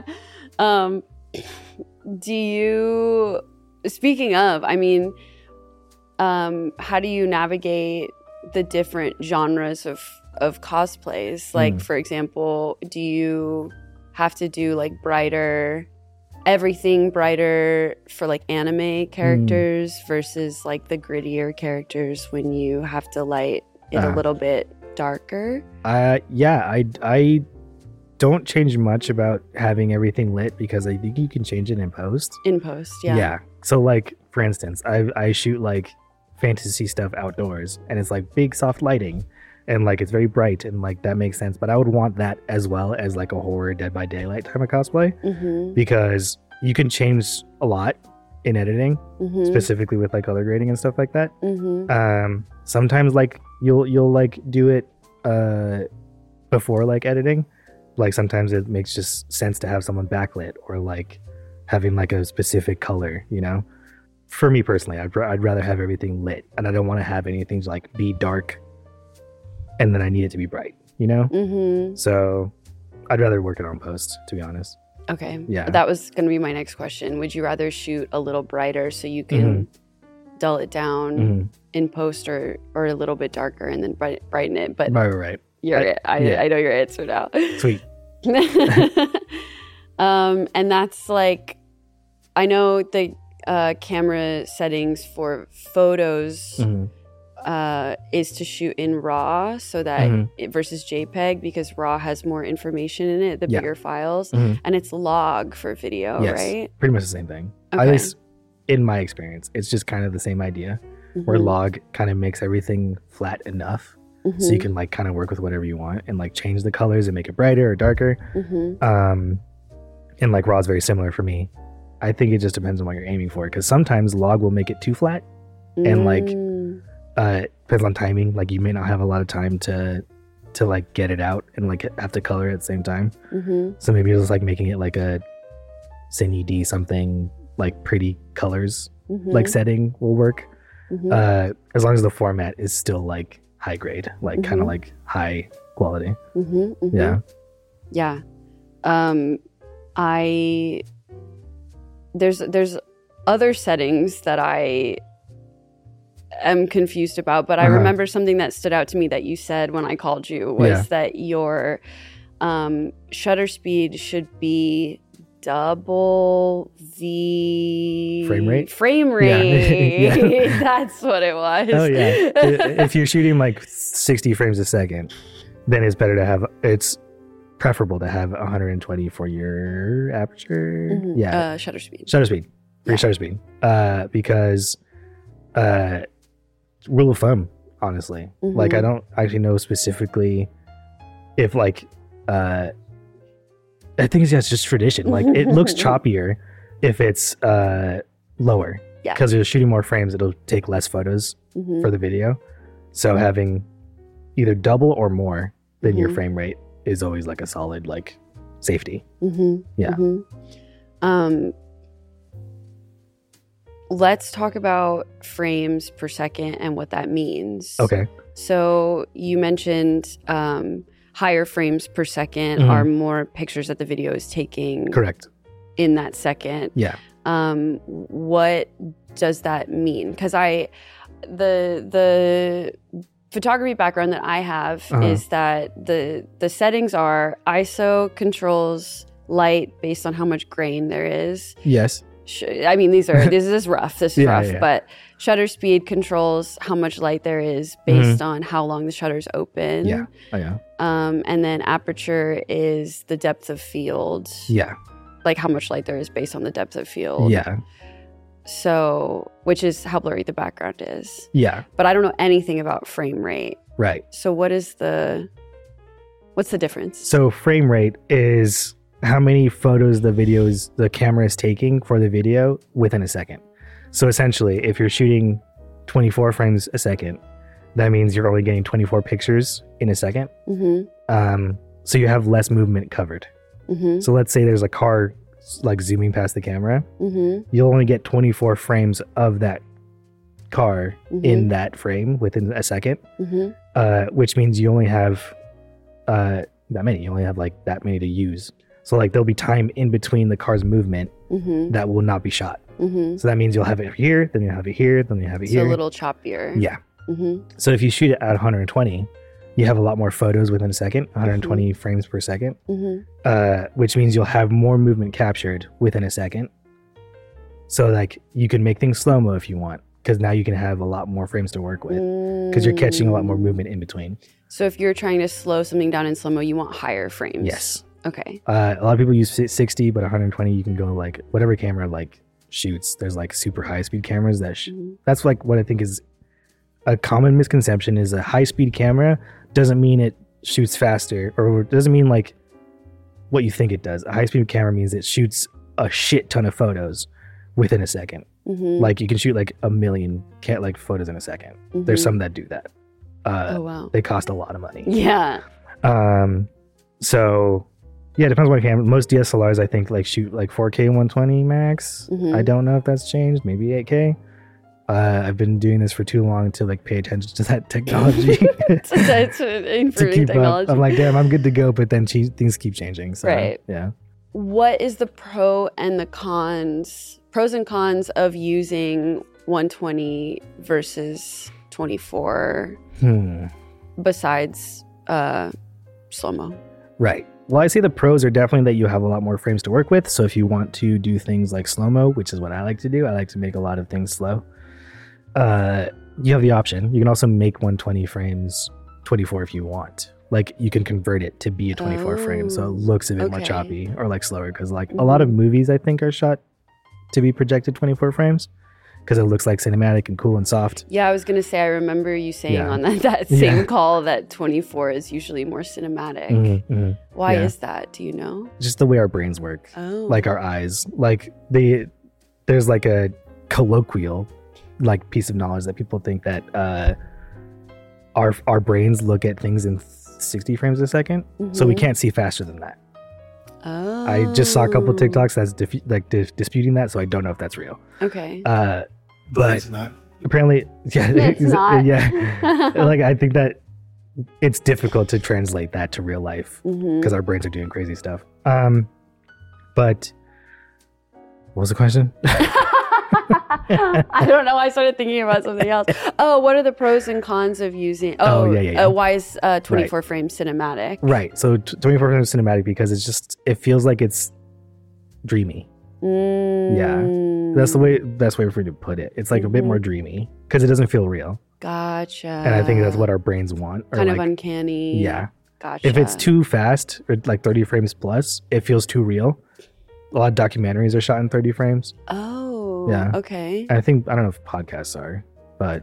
Do you, speaking of, I mean, how do you navigate the different genres of cosplays? Like, for example, do you have to do like everything brighter for like anime characters versus like the grittier characters when you have to light it a little bit darker? I don't change much about having everything lit because I think you can change it in post. Yeah. So like, for instance, I shoot like fantasy stuff outdoors and it's like big soft lighting and like it's very bright and like that makes sense, but I would want that as well as like a horror Dead by Daylight type of cosplay because you can change a lot in editing, specifically with like color grading and stuff like that. Sometimes like you'll like do it before like editing. Like sometimes it makes just sense to have someone backlit or like having like a specific color, you know. For me personally, I'd rather have everything lit, and I don't want to have anything to like be dark and then I need it to be bright, you know? So I'd rather work it on post, to be honest. Okay. Yeah. That was going to be my next question. Would you rather shoot a little brighter so you can dull it down in post, or a little bit darker and then brighten it? But right. I know your answer now. Sweet. And that's like, I know the camera settings for photos is to shoot in RAW, so that versus JPEG, because RAW has more information in it, the bigger files, and it's log for video, right? Pretty much the same thing. Okay. At least in my experience, it's just kind of the same idea, where log kind of makes everything flat enough so you can like kind of work with whatever you want and like change the colors and make it brighter or darker. And like RAW is very similar for me. I think it just depends on what you're aiming for, because sometimes log will make it too flat and like depends on timing. Like you may not have a lot of time to to like get it out and like have to color it at the same time. Mm-hmm. So maybe it's like making it like a CineD something like pretty colors like setting will work. As long as the format is still like high grade, like kind of like high quality. Yeah. There's other settings that I am confused about, but I remember something that stood out to me that you said when I called you was that your shutter speed should be double the frame rate. Yeah. That's what it was. Oh yeah. If you're shooting like 60 frames a second, then it's preferable to have 120 for your aperture. Shutter speed. Shutter speed. Because rule of thumb, honestly. Like I don't actually know specifically if like I think it's just tradition. Like it looks choppier if it's lower. Yeah. Because you're shooting more frames, it'll take less photos for the video. So having either double or more than your frame rate is always like a solid like safety. Let's talk about frames per second and what that means. Okay. So you mentioned higher frames per second are more pictures that the video is taking. Correct. In that second. Yeah. What does that mean? Because the photography background that I have is that the settings are ISO controls light based on how much grain there is. Yes. I mean, this is rough. But shutter speed controls how much light there is based on how long the shutter's open. Yeah. Oh, yeah. And then aperture is the depth of field. Yeah. Like how much light there is based on the depth of field. Yeah. So, which is how blurry the background is. Yeah. But I don't know anything about frame rate. Right. So what's the difference? So frame rate is how many photos the camera is taking for the video within a second. So essentially, if you're shooting 24 frames a second, that means you're only getting 24 pictures in a second. So you have less movement covered. So let's say there's a car like zooming past the camera. You'll only get 24 frames of that car in that frame within a second, which means you only have that many. You only have like that many to use. So like there'll be time in between the car's movement that will not be shot. So that means you'll have it here, then you'll have it here, then you'll have it here. So a little choppier. Yeah. So if you shoot it at 120, you have a lot more photos within a second, 120 frames per second, which means you'll have more movement captured within a second. So like you can make things slow-mo if you want, because now you can have a lot more frames to work with because you're catching a lot more movement in between. So if you're trying to slow something down in slow-mo, you want higher frames. Yes. Okay. A lot of people use 60, but 120 you can go like whatever camera like shoots. There's like super high speed cameras that that's like what I think is a common misconception is a high speed camera doesn't mean it shoots faster, or doesn't mean like what you think it does. A high speed camera means it shoots a shit ton of photos within a second. Like you can shoot like a million photos in a second. There's some that do that. Oh wow. They cost a lot of money. Yeah. So yeah, it depends on what camera. Most DSLRs I think like shoot like 4K 120 max. I don't know if that's changed. Maybe 8K. I've been doing this for too long to like pay attention to that technology. to keep technology. Up. I'm like, damn, I'm good to go, but then things keep changing. So, right. Yeah. What is the pros and cons of using 120 versus 24 besides slow-mo? Right. Well, I say the pros are definitely that you have a lot more frames to work with. So if you want to do things like slow-mo, which is what I like to do, I like to make a lot of things slow. You have the option. You can also make 120 frames 24 if you want. Like you can convert it to be a 24 frame, so it looks a bit more choppy or like slower. Because like a lot of movies, I think, are shot to be projected 24 frames because it looks like cinematic and cool and soft. Yeah, I was gonna say I remember you saying on that same call that 24 is usually more cinematic. Why is that? Do you know? Just the way our brains work. Like our eyes. Like there's like a colloquial like piece of knowledge that people think that our brains look at things in 60 frames a second. So we can't see faster than that. Oh. I just saw a couple TikToks that's disputing that, so I don't know if that's real. Okay. But it's not. apparently, yeah, It's not. yeah. Like I think that it's difficult to translate that to real life because our brains are doing crazy stuff. But what was the question? I don't know. I started thinking about something else. Oh, what are the pros and cons of using? Yeah. Why is 24 frame cinematic? Right. So 24 frames cinematic because it feels like it's dreamy. Yeah. That's the best way for me to put it. It's like a bit more dreamy because it doesn't feel real. Gotcha. And I think that's what our brains want. Kind of uncanny. Yeah. Gotcha. If it's too fast or like 30 frames plus, it feels too real. A lot of documentaries are shot in 30 frames. Oh. Yeah. Okay. I don't know if podcasts are, but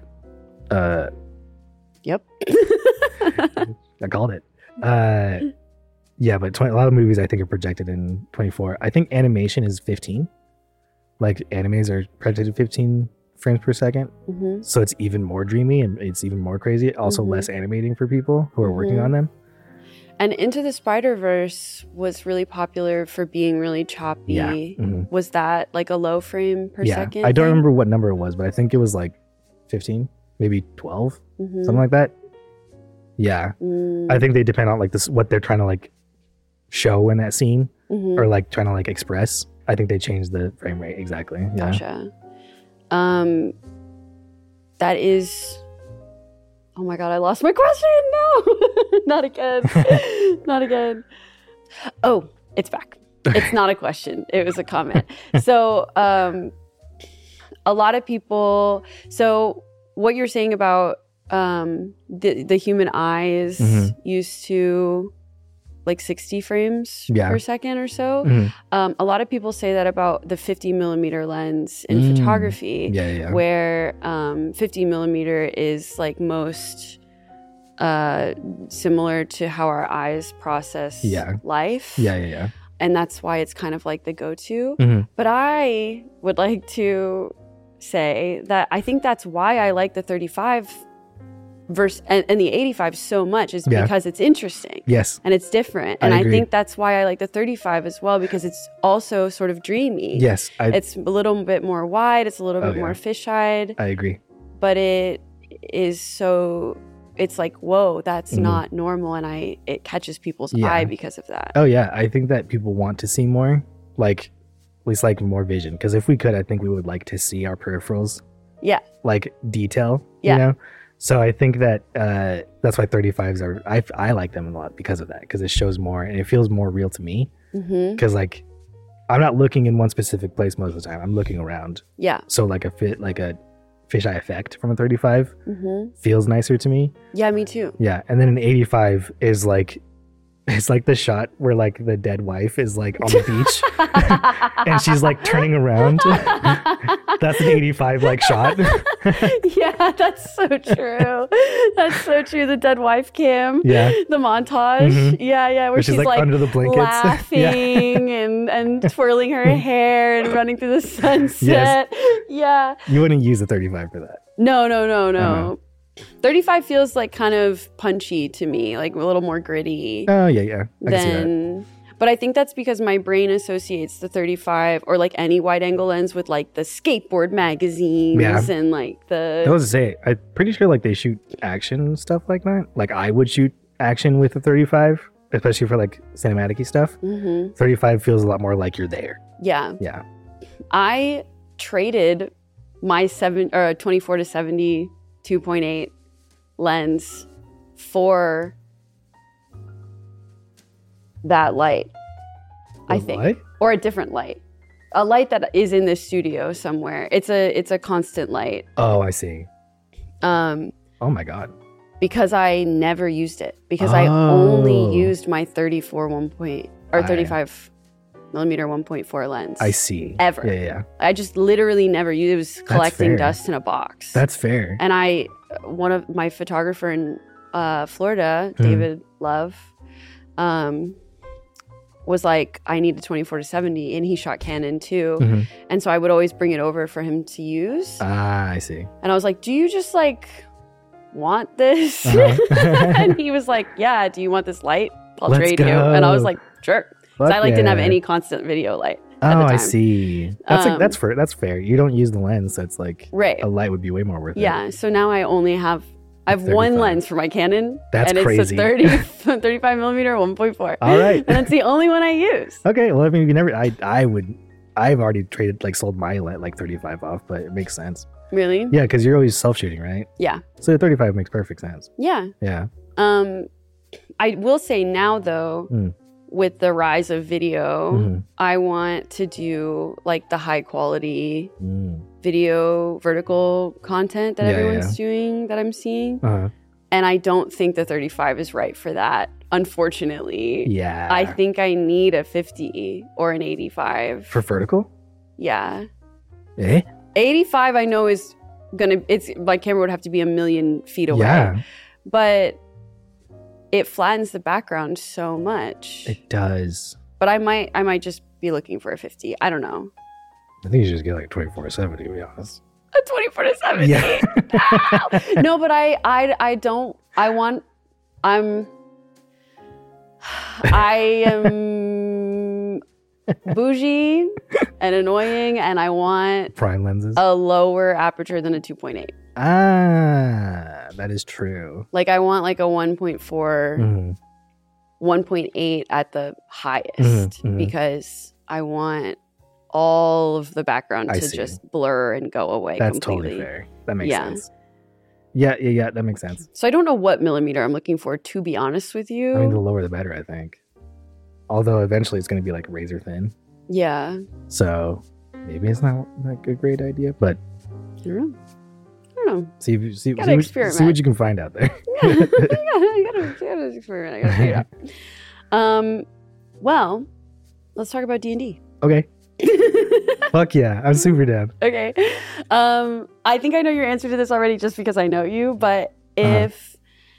Yep. I called it. Yeah, but a lot of movies I think are projected in 24. I think animation is 15. Like animes are projected 15 frames per second. So it's even more dreamy and it's even more crazy. Also less animating for people who are working on them. And Into the Spider-Verse was really popular for being really choppy. Yeah. Was that like a low frame per second? I don't remember what number it was, but I think it was like 15, maybe 12, something like that. Yeah. I think they depend on like this, what they're trying to like show in that scene or like trying to like express. I think they changed the frame rate exactly. Yeah. Gotcha. That is. Oh my god! I lost my question. No, not again. Not again. Oh, it's back. It's not a question. It was a comment. So, a lot of people. So, what you're saying about the human eye is used to like 60 frames per second or so. A lot of people say that about the 50 millimeter lens in photography, where 50 millimeter is like most similar to how our eyes process life. And that's why it's kind of like the go-to. But I would like to say that I think that's why I like the 35 and the 85 so much is because it's interesting. Yes. And it's different. And I think that's why I like the 35 as well, because it's also sort of dreamy. Yes. It's a little bit more wide. It's a little bit more fisheye. I agree. But it is so, it's like, whoa, that's not normal. And it catches people's eye because of that. Oh, yeah. I think that people want to see more, like, at least like more vision. Because if we could, I think we would like to see our peripherals. Yeah. Like detail, you know? So I think that that's why 35s are, I like them a lot because of that, because it shows more and it feels more real to me. Because like, I'm not looking in one specific place most of the time. I'm looking around. Yeah. So like a fisheye effect from a 35 feels nicer to me. Yeah, me too. Yeah. And then an 85 is like, it's like the shot where like the dead wife is like on the beach and she's like turning around. That's an 85 like shot. Yeah, that's so true. That's so true. The dead wife cam. Yeah. The montage. Yeah. Where she's like under the blankets, laughing and twirling her hair and running through the sunset. Yes. Yeah. You wouldn't use a 35 for that. No. 35 feels like kind of punchy to me, like a little more gritty. Oh, yeah. I can see that. But I think that's because my brain associates the 35 or like any wide angle lens with like the skateboard magazines and like the... I was to say, I'm pretty sure like they shoot action stuff like that. Like I would shoot action with a 35, especially for like cinematic-y stuff. 35 feels a lot more like you're there. Yeah. I traded my 24 to 70 2.8 lens for that light, I think. Light? Or a different light. A light that is in the studio somewhere. It's a constant light. Oh, I see. Oh my God. Because I never used it. Because I only used my 35 millimeter 1.4 lens. I see. Ever. Yeah. I just literally never used it. It was collecting dust in a box. That's fair. And one of my photographer in Florida, David Love, was like, I need a 24 to 70, and he shot Canon too. And so I would always bring it over for him to use. Ah, I see. And I was like, do you just like want this? And he was like, yeah, do you want this light? I'll Let's trade go. you. And I was like, sure. So I like didn't have yeah. any constant video light. Oh, at the time. I see. That's fair. You don't use the lens, so it's like Right. a light would be way more worth it. Yeah. So now I have 35. one lens for my Canon. That's and crazy. It's a 35 millimeter 1.4. All right. And that's the only one I use. Okay. Well, I mean, I've already sold my like 35 off, but it makes sense. Really? Yeah, because you're always self-shooting, right? Yeah. So 35 makes perfect sense. Yeah. Yeah. I will say now though, with the rise of video, Mhm. I want to do like the high quality Mm. video vertical content that Yeah, everyone's doing that I'm seeing. Uh-huh. And I don't think the 35 is right for that, unfortunately. Yeah. I think I need a 50 or an 85. For vertical? Yeah. Eh? 85 I know is my camera would have to be 1,000,000 feet away. Yeah. But it flattens the background so much. It does. But I might just be looking for a 50. I don't know. I think you should just get like 24-70, to be honest. A 24-70. Yeah. No, but I don't. I am bougie and annoying, and I want Prime lenses. a lower aperture than a 2.8. That is true. Like I want like a 1.4, Mhm. 1.8 at the highest mhm. because I want all of the background I to see. just blur and go away That's completely. totally fair. That makes Yeah. sense. Yeah, that makes sense. So I don't know what millimeter I'm looking for, to be honest with you. I mean, the lower the better, I think. Although eventually it's going to be like razor thin. Yeah. So maybe it's not like a great idea, but I don't know. I don't know. see Gotta experiment. what you can find out there. I gotta experiment. I gotta figure it out. Well, let's talk about D&D. Okay. Fuck yeah. I'm super down. Okay. I think I know your answer to this already just because I know you, but if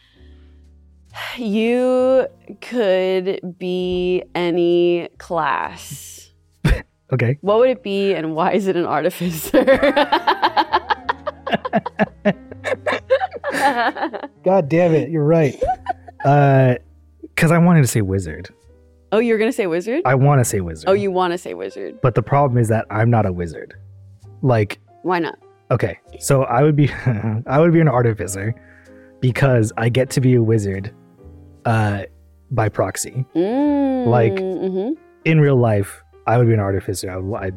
you could be any class, Okay. what would it be and why is it an artificer? God damn it. You're right. Because I wanted to say wizard. Oh, you're going to say wizard? I want to say wizard. Oh, you want to say wizard. But the problem is that I'm not a wizard. Like, Why not? okay, so I would be an artificer because I get to be a wizard by proxy. Like, mhm. in real life, I would be an artificer.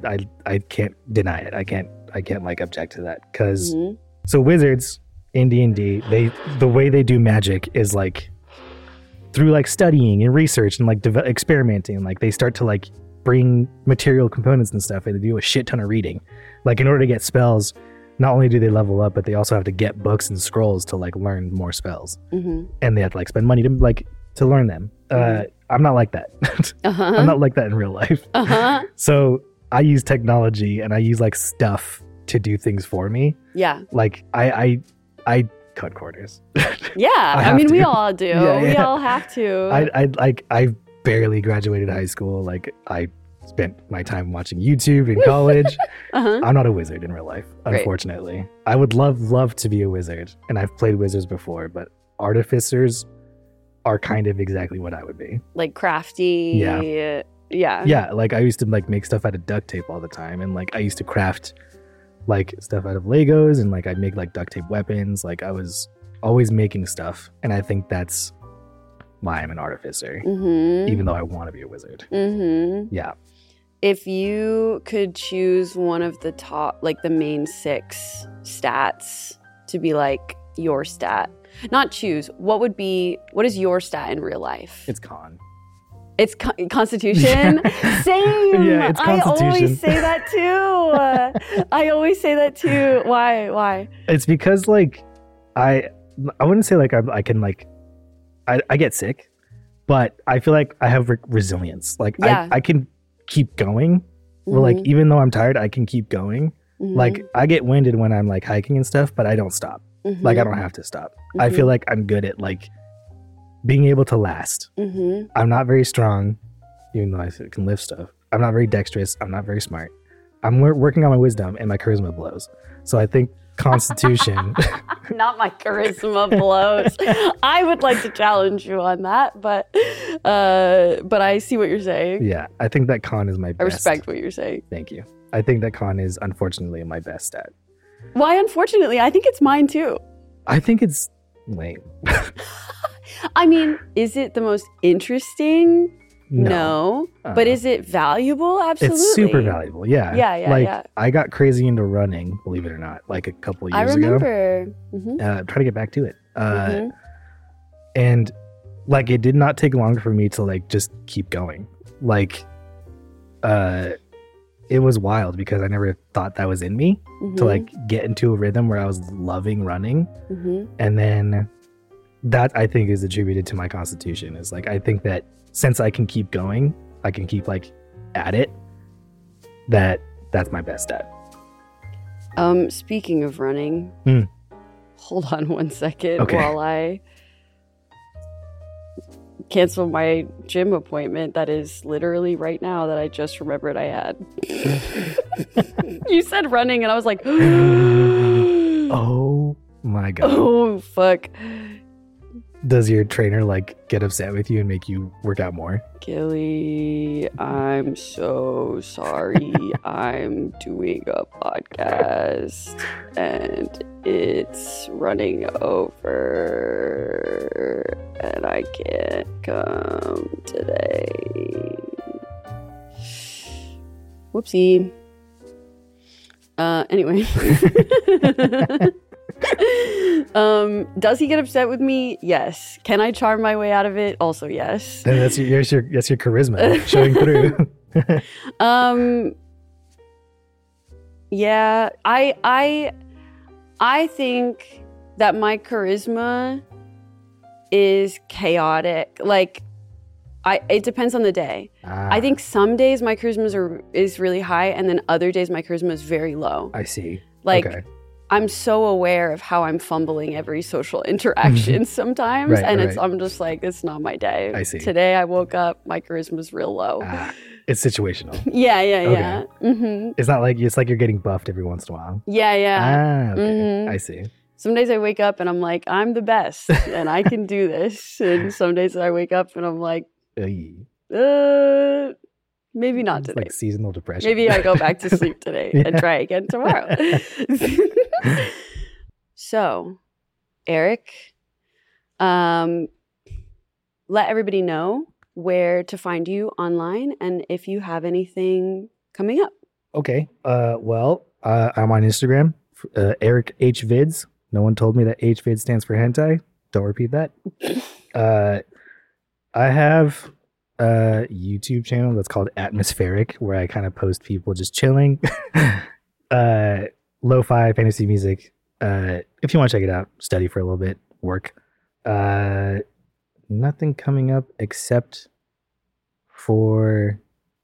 I can't deny it. I can't like object to that because Mhm. so wizards in D&D, the way they do magic is like through like studying and research and like experimenting. Like they start to like bring material components and stuff, and they do a shit ton of reading. Like in order to get spells, not only do they level up, but they also have to get books and scrolls to like learn more spells, Mhm. and they have to like spend money to learn them. I'm not like that. Uh-huh. I'm not like that in real life. Uh-huh. So I use technology and I use like stuff to do things for me. Yeah. Like I cut corners. Yeah. I have mean, we to. all do. Yeah, We yeah. all have to. I barely graduated high school. Like I spent my time watching YouTube in college. Uh-huh. I'm not a wizard in real life, Right. unfortunately. I would love to be a wizard, and I've played wizards before, but artificers are kind of exactly what I would be. Like crafty. Yeah. Yeah. Yeah, like I used to like make stuff out of duct tape all the time, and like I used to craft like stuff out of Legos, and like I'd make like duct tape weapons. Like I was always making stuff, and I think that's why I'm an artificer, Mm-hmm. even though I want to be a wizard. Mm-hmm. Yeah. If you could choose one of the top, like the main 6 stats to be like your stat, not choose, what is your stat in real life? It's con. It's Constitution. Same. Yeah, it's I Constitution. always say that too. I always say that too. Why? It's because like I wouldn't say like I can like I get sick, but I feel like I have resilience. Like Yeah. I can keep going. Or like even though I'm tired, I can keep going. Mhm. Like I get winded when I'm like hiking and stuff, but I don't stop. Mhm. Like I don't have to stop. I feel like I'm good at like being able to last. Mhm. I'm not very strong, even though I can lift stuff. I'm not very dexterous. I'm not very smart. I'm working on my wisdom, and my charisma blows. So I think constitution. Not my charisma blows. I would like to challenge you on that, but I see what you're saying. Yeah, I think that con is my best. I respect what you're saying. Thank you. I think that con is unfortunately my best stat. Why unfortunately? I think it's mine too. I think it's lame. I mean, is it the most interesting? No. But is it valuable? Absolutely. It's super valuable. Yeah. Yeah. I got crazy into running, believe it or not, like a couple of years ago. I remember. Trying to get back to it. And like it did not take long for me to like just keep going. Like it was wild because I never thought that was in me to like get into a rhythm where I was loving running. And then that I think is attributed to my constitution. Is like I think that since I can keep going, I can keep like at it. That's my best stat. Speaking of running, hold on one second while I cancel my gym appointment that is literally right now that I just remembered I had. You said running and I was like, oh my God. Oh, fuck. Does your trainer like get upset with you and make you work out more? Gilly, I'm so sorry. I'm doing a podcast and it's running over and I can't come today. Whoopsie. Anyway. Does he get upset with me? Yes. Can I charm my way out of it? Also, yes. And that's your charisma showing through. Yeah, I think that my charisma is chaotic. Like, it depends on the day. I think some days my charisma is really high, and then other days my charisma is very low. I see. Like, okay. I'm so aware of how I'm fumbling every social interaction sometimes, I'm just like, it's not my day. I see. Today I woke up, my charisma's real low. It's situational. Yeah. It's not like, it's like you're getting buffed every once in a while. Yeah. Okay. I see. Some days I wake up and I'm like, I'm the best and I can do this. And some days I wake up and I'm like, maybe not today. Like seasonal depression. Maybe I go back to sleep today and try again tomorrow. So, Eric, let everybody know where to find you online and if you have anything coming up. Okay. Well, I'm on Instagram, Eric H Vids. No one told me that H Vids stands for hentai. Don't repeat that. I have a YouTube channel that's called Atmospheric, where I kind of post people just chilling. Lo-fi fantasy music. If you want to check it out, study for a little bit, work. Nothing coming up except for,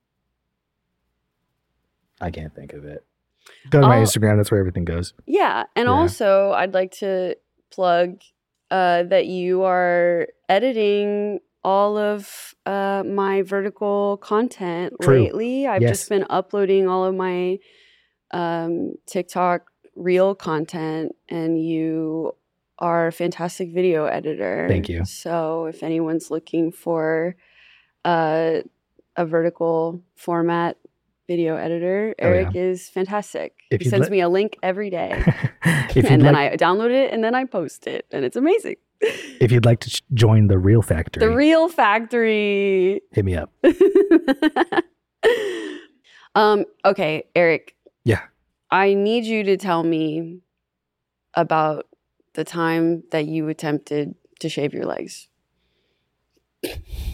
I can't think of it. Go to my Instagram. That's where everything goes. Yeah. And also, I'd like to plug that you are editing all of my vertical content lately. I've just been uploading all of my TikTok reel content, and you are a fantastic video editor. Thank you. So if anyone's looking for a vertical format video editor, Eric is fantastic. He sends me a link every day. And then I download it and then I post it, and it's amazing. If you'd like to join the Reel Factory. The Reel Factory. Hit me up. Okay, Eric. Yeah. I need you to tell me about the time that you attempted to shave your legs.